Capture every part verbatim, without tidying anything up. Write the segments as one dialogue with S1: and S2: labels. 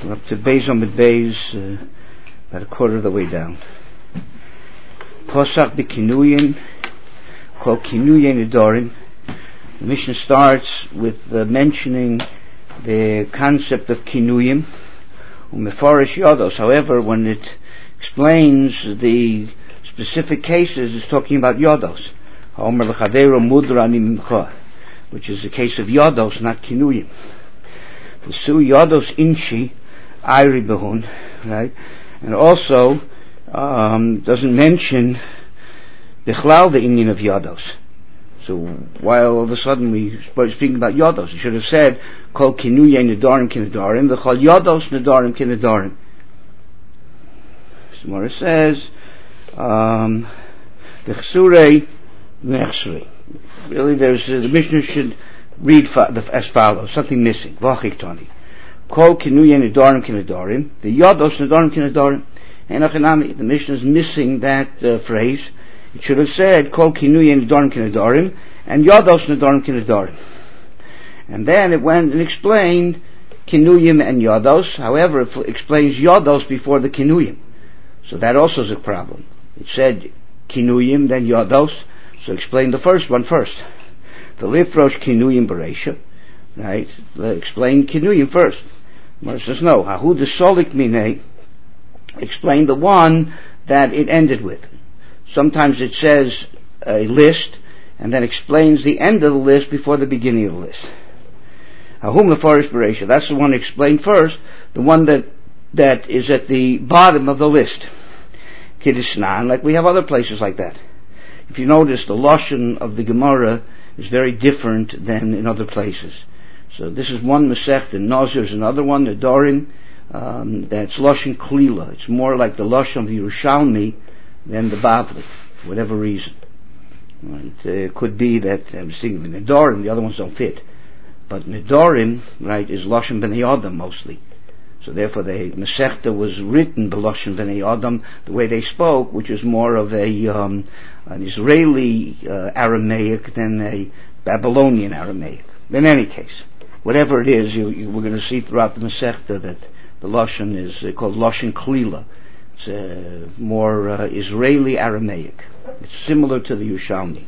S1: We're up to Beis Amid Beis, uh, about a quarter of the way down. Posach b'kinuyim, called kinuyim nedarim. The Mishnah starts with uh, mentioning the concept of kinuyim, umefarish yodos. However, when it explains the specific cases, it's talking about yodos. Ha'omer l'chaveiro mudra ani mimcha, which is the case of yodos, not kinuyim. V'su yodos inshi ayri behun, right? And also um, doesn't mention bichlal the inyan of yodos. So while all of a sudden we were speaking about yodos, it should have said kol kinuyim nedarim kinedarim, v'chol yodos nedarim kinedarim. Gemara says um, the Nechsrei. Really, there's uh, the Mishnah should read fa- the, as follows: something missing. Vachiktani. Kol kinuyim nedarim kinedarim. The yodos nedarim kinedarim. Enochanami. The Mishnah is missing that uh, phrase. It should have said kol kinuyim nedarim kinedarim and yodos nedarim kinedarim. And then it went and explained kinuyim and yodos. However, it f- explains yodos before the kinuyim. So that also is a problem. It said kinuyim, then yodos. So explain the first one first. The lifrosh kinuyim bereisha, right? Explain kinuyim first. Mar says no. Hahu desolik minei. Explain the one that it ended with. Sometimes it says a list and then explains the end of the list before the beginning of the list. Hahu mefarish bereisha. That's the one explained first. The one that that is at the bottom of the list. Kiddusnan, like we have other places like that. If you notice, the Lashon of the Gemara is very different than in other places. So this is one Masechta, Nazir is another one, the Nedarim, um, that's Lashon Klila. It's more like the Lashon of the Yerushalmi than the Bavli, for whatever reason. Right? Uh, it could be that, I'm thinking the Nedarim, the other ones don't fit. But Nedarim, right, is Lashon B'nai Adam mostly. So therefore the Masechta was written B'Lashon B'nai Adam, the way they spoke, which is more of a um, an Israeli uh, Aramaic than a Babylonian Aramaic. In any case, whatever it is, you, you, we're going to see throughout the Masechta that the Lashon is uh, called Lashon Klila. It's uh, more uh, Israeli Aramaic. It's similar to the Yerushalmi.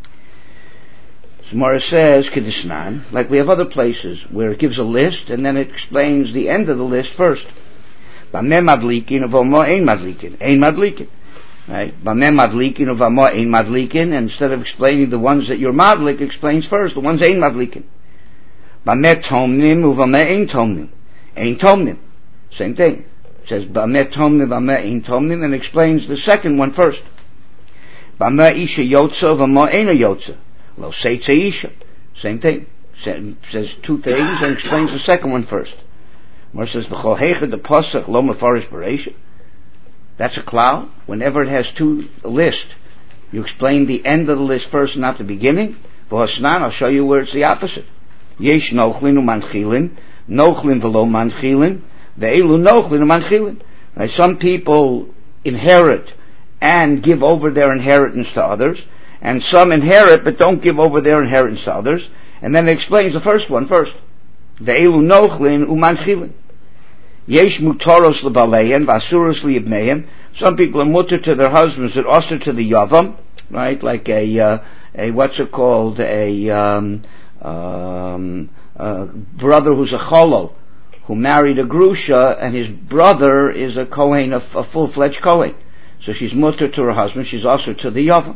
S1: Gemara says, Kedisnan, like we have other places where it gives a list and then it explains the end of the list first. Bameh madlikin uvamo ein madlikin. Ein madlikin. Right? Bameh madlikin uvamo ein madlikin. And instead of explaining the ones that you're madlik, it explains first the ones ein madlikin. Bameh tomnim uvamo ein tomnim. Ein tomnim. Same thing. It says, Bameh tomnim bameh ein tomnim, and explains the second one first. Bameh isha yotza uvamo ein yotza. Lo seitze isha. Same thing. Says two things and explains the second one first. Mar says v'chol heicha de pasach lo mefarish bereisha. That's a klal. Whenever it has two a list, you explain the end of the list first, not the beginning. V'hasnan, I'll show you where it's the opposite. Yesh nochlin u'manchilin, nochlin v'lo manchilin, ve'elu nochlin u'manchilin. Now, some people inherit and give over their inheritance to others. And some inherit but don't give over their inheritance to others. And then it explains the first one first. Ve'elu nochlin u'manchilin. Yesh mutaros lebaleim v'asuros liibneim. Some people are mutter to their husbands and also to the yavam, right? Like a, uh, a what's it called? A, um, um, a brother who's a cholo, who married a grusha, and his brother is a kohen, a, a full-fledged kohen. So she's mutter to her husband, she's also to the yavam.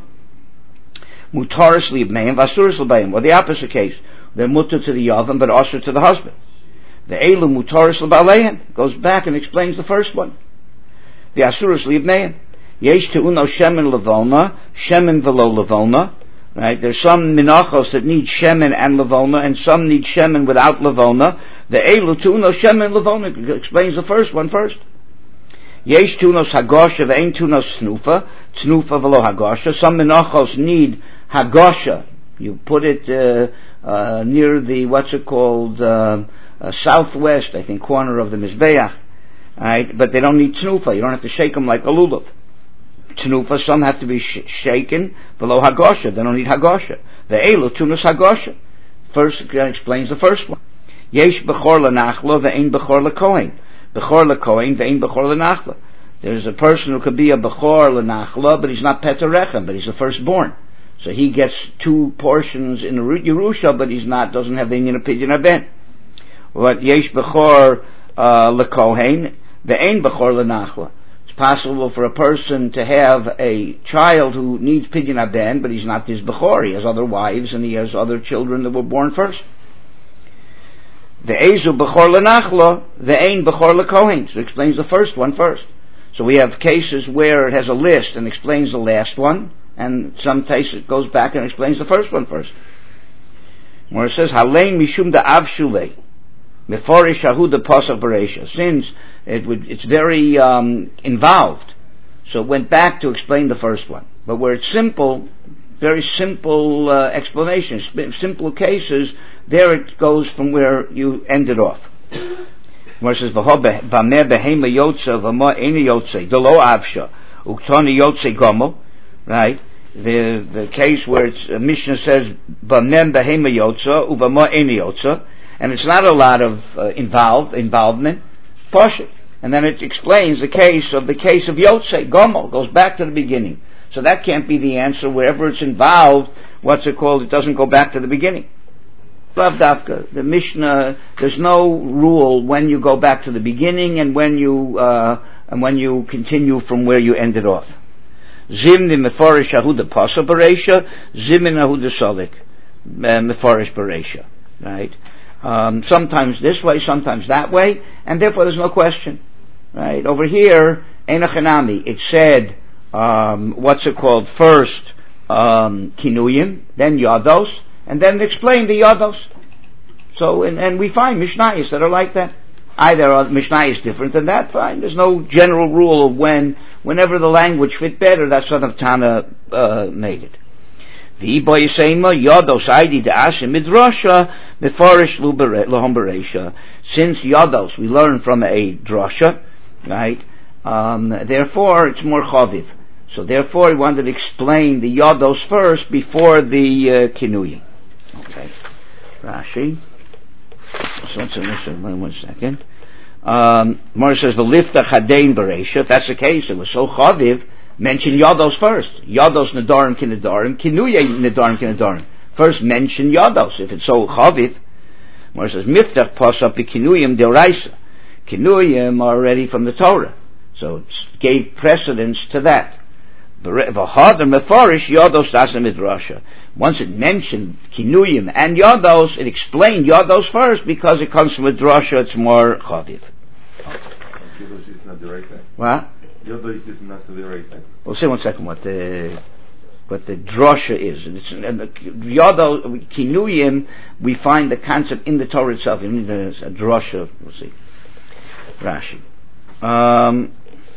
S1: Mutaris liibneim v'asuros lebayim. Or the opposite case. They're mutter to the yavam, but also to the husband. The elu mutaris lebaleim goes back and explains the first one. The asuros liibneim. Yesh teuno shemen levolna, shemen velo levolna. Right? There's some minachos that need shemen and levolna, and some need shemen without levolna. The elu teuno shemen levolna explains the first one first. Yesh tunos hagosha ve'ein tunos snufa, snufa velo hagosha. Some minachos need hagosha. You put it uh, uh, near the, what's it called, uh, uh, southwest, I think, corner of the Mizbeach. Right? But they don't need tnufa. You don't have to shake them like a lulav. Tnufa, some have to be sh- shaken velo hagosha. They don't need hagosha. The elu tunos hagosha. First uh, explains the first one. Yesh bechor lenachlo ve'ein bechor lekohen. Bechor lekohen ve'ein bechor lenachla. There's a person who could be a bechor lenachla, but he's not peterechem, but he's the firstborn. So he gets two portions in the Yerusha, but he's not, doesn't have the Inyan of Pidyon Haben. What yesh bechor lekohen ve'ein bechor lenachla. It's possible for a person to have a child who needs Pidyon Haben, but he's not his bechor. He has other wives and he has other children that were born first. Ve'ezu bechor lenachla ve'ein bechor lekohen. So it explains the first one first. So we have cases where it has a list and explains the last one, and some cases it goes back and explains the first one first. Where it says, Halein mishum da avshulei, meforish ahu da pasach bereisha. Since it would, it's very um, involved, so it went back to explain the first one. But where it's simple, very simple uh, explanations, simple cases, there it goes from where you ended off. Where it says, V'ho b'meh behema yotza v'ma eni yotze, delo avsha, uktani yotze gomo, right? The the case where it's, uh, Mishnah says, b'meh behema yotza, uv'ma eni yotza, and it's not a lot of uh, involved, involvement, Pasha. And then it explains the case of the case of yotze, gomo, goes back to the beginning. So that can't be the answer. Wherever it's involved, what's it called? It doesn't go back to the beginning. Lav Dafka, the Mishnah, there's no rule when you go back to the beginning and when you uh, and when you continue from where you ended off. Zimni meforish ahuda pasa bereisha, zimin ahuda solik meforish bereisha. Right? Um, sometimes this way, sometimes that way, and therefore there's no question. Right? Over here, enachanami, it said, um, what's it called? First, um, kinuyim, then yados. And then explain the yados. So, and, and we find Mishnayos that are like that. Either Mishnayos different than that, fine. There's no general rule of when, whenever the language fit better, that's what the Tana uh, made it. The Iboy Seima, yados aidi de asim midrasha, mefarish lahom bereisha. Since yados, we learn from a drasha, right? Um, therefore, it's more chaviv. So therefore, he wanted to explain the yados first before the uh, kinuyim. Okay. Rashi. So let's listen one second. Um, Mor says, "V'lifta chadein bereisha." If that's the case, it was so chaviv. Mention yados first. Yados nedarim kinedarim. Kinuyah nedarim kinedarim. First mention yados. If it's so chaviv. Mor says, "Miftach pasap b'kinuyim deoraisa." Kinuyim are already from the Torah, so it gave precedence to that. V'hadar mefarish yados dasa midrasha. Once it mentioned kinuyim and yados, it explained yados first because it comes from a drasha. It's more chaviv.
S2: Yados is not the right thing.
S1: What?
S2: Yados is not the right thing.
S1: We'll see one second what the what the drasha is. And, it's, and the yados kinuyim, we find the concept in the Torah itself. In the a drasha, we'll see. Rashi. Um,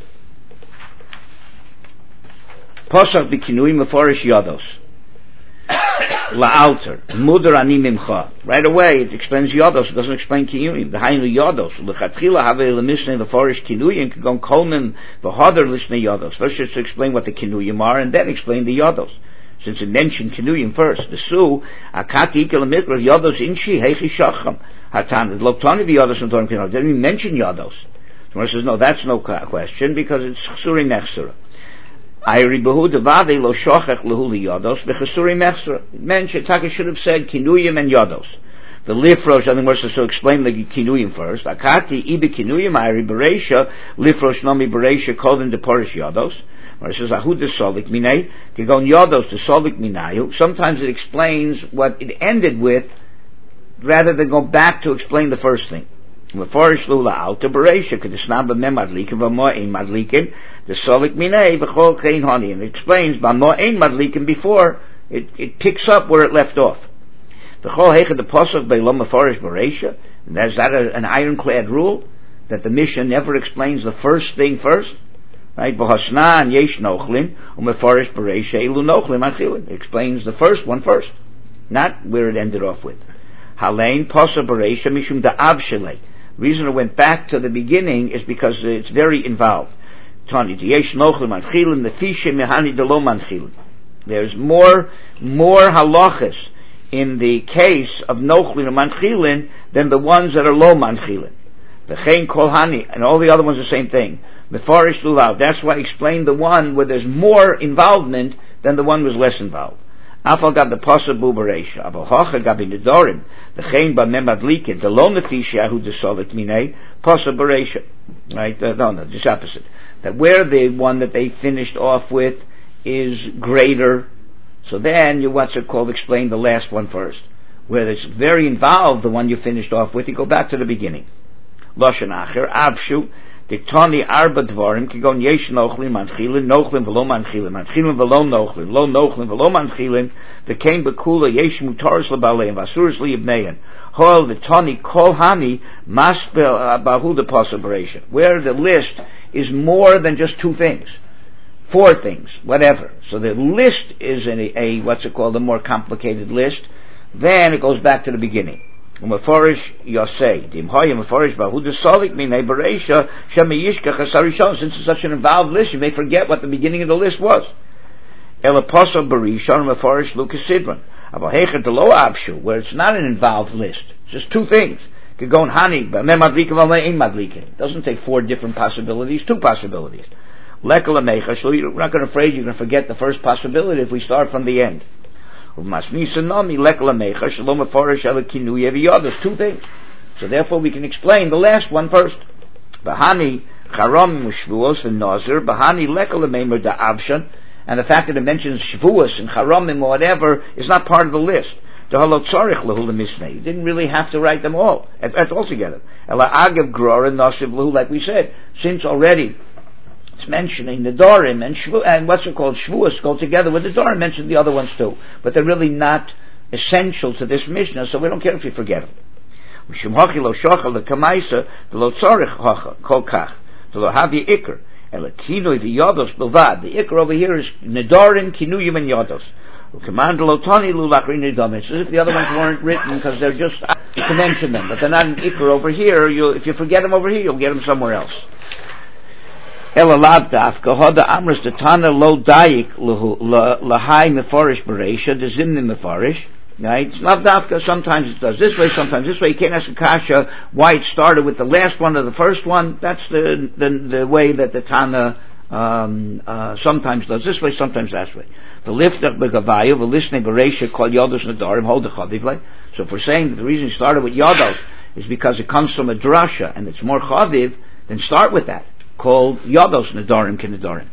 S1: Posach b'kinuyim mefarish yados. La'alter, mudar ani mimcha. Right away, it explains yados. It doesn't explain kinuyim. The hainu yados. L'chatchila have lemishnei lefarish kinuyim k'gon kolnim v'hadar lishnei yados. First, just to explain what the kinuyim are, and then explain the yados. Since it mentioned kinuyim first, the su akati ikel mikra yados inshi heichi shacham hatan. The loktani v'yados and torim kinuyim. Didn't even mention yados. So says no, that's no question because it's chsuri nechsura. Ayri behu devade lo shochech lehuli yados v'chesuri mechsera. It meant Taka should have said kinuyim and yados. The lifrosh, I think we're supposed to explain the kinuyim first. Akati ibe kinuyim ayri bereisha lifrosh nami bereisha kolin deporish yados. Where it says ahud solik minay kigon yados to solik minayu. Sometimes it explains what it ended with, rather than go back to explain the first thing. Meforish lula alta bereisha kedisnam b'mem madlikin v'mo ein madlikin. The solik minay v'chol chein hani, and it explains b'mo ein madlikin before it, it picks up where it left off. V'chol heicha the pasuk be'lo meforish bereisha. Is that a, an ironclad rule that the Mishnah never explains the first thing first? Right? V'hasnan yesh nochlin u'meforish bereisha elu nochlin achilin. It explains the first one first, not where it ended off with. Halein pasuk bereisha mishum da'av shelei. The reason it went back to the beginning is because it's very involved. There's more, more halachas in the case of nochlin and manchilin than the ones that are lo manchilin. V'chein kol hani, and all the other ones the same thing. Mefarish lulav. That's why I explained the one where there's more involvement than the one was less involved. Afal gab the pasuk bubereisha. Aval hocha gab in the dorim. V'chein ba memadlikin. The lo nefisha hu desolit minei. Pasuk bereisha. Right? Uh, no, no, just opposite. That where the one that they finished off with is greater. So then you what's it called? Explain the last one first. Where it's very involved, the one you finished off with, you go back to the beginning. Lashon acher avshu. Diktani arba dvarim kigon yesh nochlim manchilin nochlim v'lo manchilin manchilin v'lo nochlim lo nochlim v'lo manchilin v'kein bekula yesh mutaris lebaleim v'asuris liyibnein hol v'tani kol hani maspel bahu the possibilation where the list is more than just two things, four things, whatever. So the list is a, a what's it called, a more complicated list. Then it goes back to the beginning. Umeforish Yosei. Dimhoya Meforish Bahu Desolik Minei Bereisha Shemiyishka Chasarishon. Since it's such an involved list, you may forget what the beginning of the list was. Elaposo Berishon Meforish Lucas Sidron. Avahecha Delo Avshu, where it's not an involved list. It's just two things. Kagon Hani, Memadlika Vame Madlika. It doesn't take four different possibilities, two possibilities. Lekala Mecha, so you're not going to afraid you're going to forget the first possibility if we start from the end. Two things. So therefore we can explain the last one first. Bahani charam shvuos v'nazir. Bahani lekala meimer da avshan. And the fact that it mentions shvuos and charamim or whatever is not part of the list. You didn't really have to write them all. That's all together. Like we said, since already it's mentioning the Dorim and Shvu, and what's it called, Shvuos, go together with the Dorim, mention the other ones too. But they're really not essential to this Mishnah, so we don't care if you forget them. The Iker over here is Nedorim, Kinuyim, and Yodos. It's as if the other ones weren't written because they're just to mention them, but they're not an Iker over here. You'll, if you forget them over here, you'll get them somewhere else. Ela lav dafka hoda amras the tana lo dayik lahai mefarish bereisha the zimni mefarish. Right? It's lav dafka. Sometimes it does this way, sometimes this way. You can't ask a kasha why it started with the last one or the first one. That's the the, the way that the tana um, uh, sometimes does this way, sometimes that way. The liftach begavayu the listening bereisha called yodos nadarim hold the chadivle. So if we're saying that the reason it started with yodos is because it comes from a drasha and it's more chadiv, then start with that. Called Yodos Nedarim Kinedarim.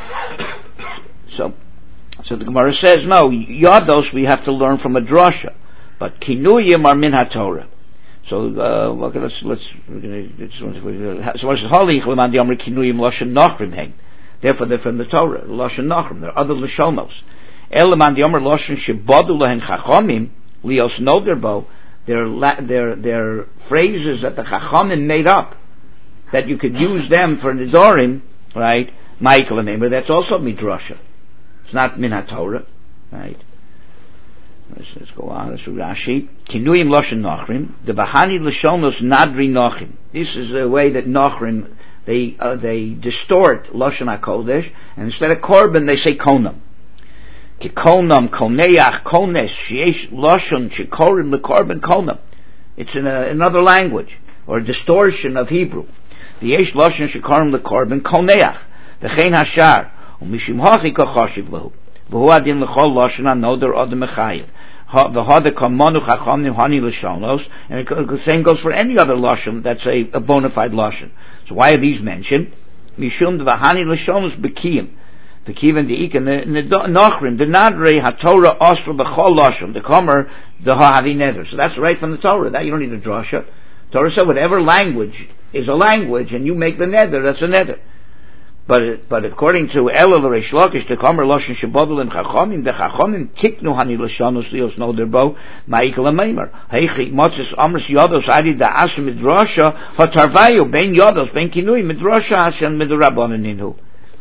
S1: So, so the Gemara says, no, Yodos we have to learn from a drasha, but Kinuyim are min HaTorah. So, uh, okay, let's, let's, we're gonna, so what is Holy Chleman Yomri Kinuyim Loshen Nachrim Heng. Therefore they're from the Torah, Loshen Nachrim, there are other Lashonos. Eleman Yomri Loshen Shebodu Lehen Chachomim, Lios Noderbo, they're, they're, they're phrases that the Chachomim made up, that you could use them for Nidorim, right? Michael and Emer, that's also Midrasha. It's not Min HaTorah, right? Let's, let's go on, let's read Rashi. Kinuyim Loshen Nachrim, the Bahani Lashonos Nadri Nachrim. This is the way that Nachrim, they, uh, they distort Loshen HaKodesh, and instead of Korban, they say Konam. Ki Konam, Koneach, Kones, Sheesh Loshen, Shikorim, the Korban Konam. It's in a, another language, or a distortion of Hebrew. The yesh loshen shekarim lekorban koneach v'chein hashar u'mishim hachi kachoshiv lehu v'hu adin lechol loshen anoder adam mechayiv v'hada kamonu chachamim hani l'shonos, and the same goes for any other loshen that's a, a bona fide loshen. So why are these mentioned? Mishum d'vahani l'shonos b'kiyim v'kiyim de'iken nachrim the nadrei haTorah osra b'chol loshen the comer the ha'avi neder. So that's right from the Torah. That you don't need a drasha. Torah said whatever language is a language, and you make the neder, that's a neder. But but according to Elul Reish Lakish, the Kamer Loshen Shebodel and Chachomim, the Chachomim tiknu hani l'shanos lios noderbo ma'ikal ameimer. Heichi motzes amras yodos adi da asher midrasha hatarvayu ben yodos ben kinui midrasha ashen midrabanan inhu.